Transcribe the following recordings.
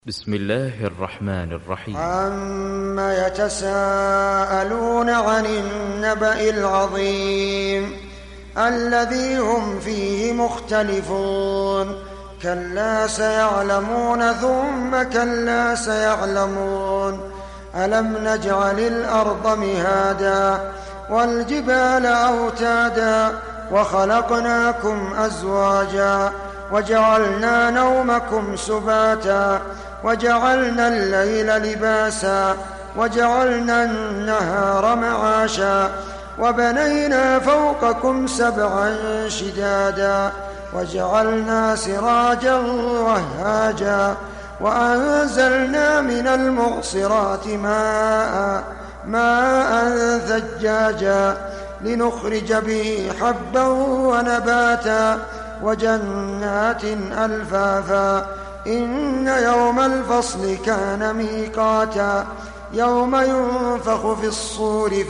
بسم الله الرحمن الرحيم. عما يتساءلون عن النبأ العظيم الذي هم فيه مختلفون كلا سيعلمون ثم كلا سيعلمون ألم نجعل الأرض مهادا والجبال أوتادا وخلقناكم أزواجا وجعلنا نومكم سباتا وجعلنا الليل لباسا وجعلنا النهار معاشا وبنينا فوقكم سبعا شدادا وجعلنا سراجا وهاجا وأنزلنا من المعصرات ماء ثجاجا لنخرج به حبا ونباتا وجنات ألفافا إن يوم الفصل كان ميقاتا يوم ينفخ في الصور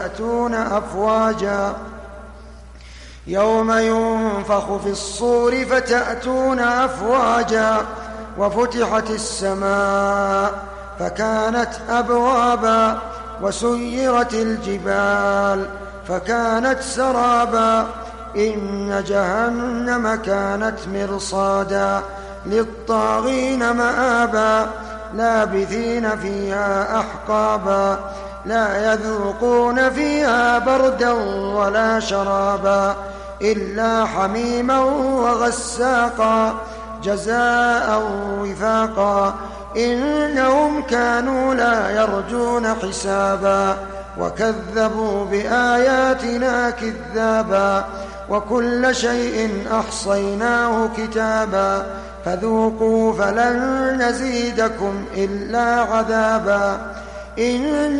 فتأتون أفواجا وفتحت السماء فكانت أبوابا وسيرت الجبال فكانت سرابا إن جهنم كانت مرصادا للطاغين مآبا لابثين فيها أحقابا لا يذوقون فيها بردا ولا شرابا إلا حميما وغساقا جزاء وفاقا إنهم كانوا لا يرجون حسابا وكذبوا بآياتنا كذابا وكل شيء أحصيناه كتابا فذوقوا فلن نزيدكم إلا عذابا إن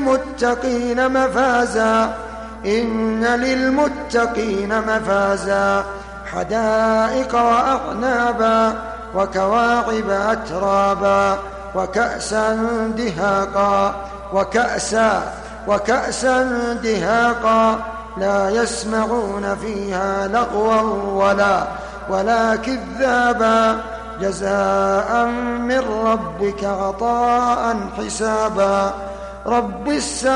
للمتقين مفازا حدائق وأعنابا وكواعب أترابا وكأسا دهاقا لا يسمعون فيها لغوا ولا كذابا جزاء من ربك عطاء حسابا رب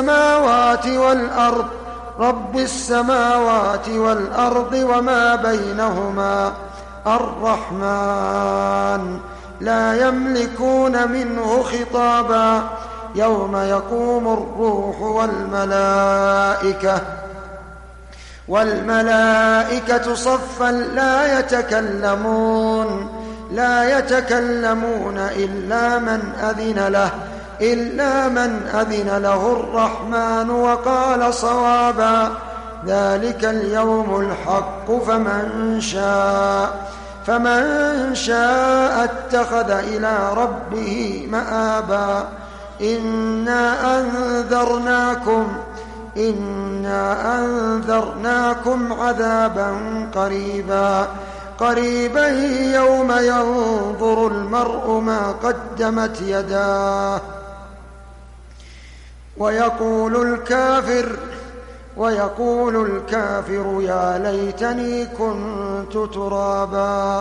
السماوات والأرض وما بينهما الرحمن لا يملكون منه خطابا يوم يقوم الروح والملائكة صفا لا يتكلمون إلا من أذن له الرحمن وقال صوابا ذلك اليوم الحق فمن شاء اتخذ إلى ربه مآبا إنا أنذرناكم عذابا قريبا يوم ينظر المرء ما قدمت يداه ويقول الكافر يا ليتني كنت ترابا.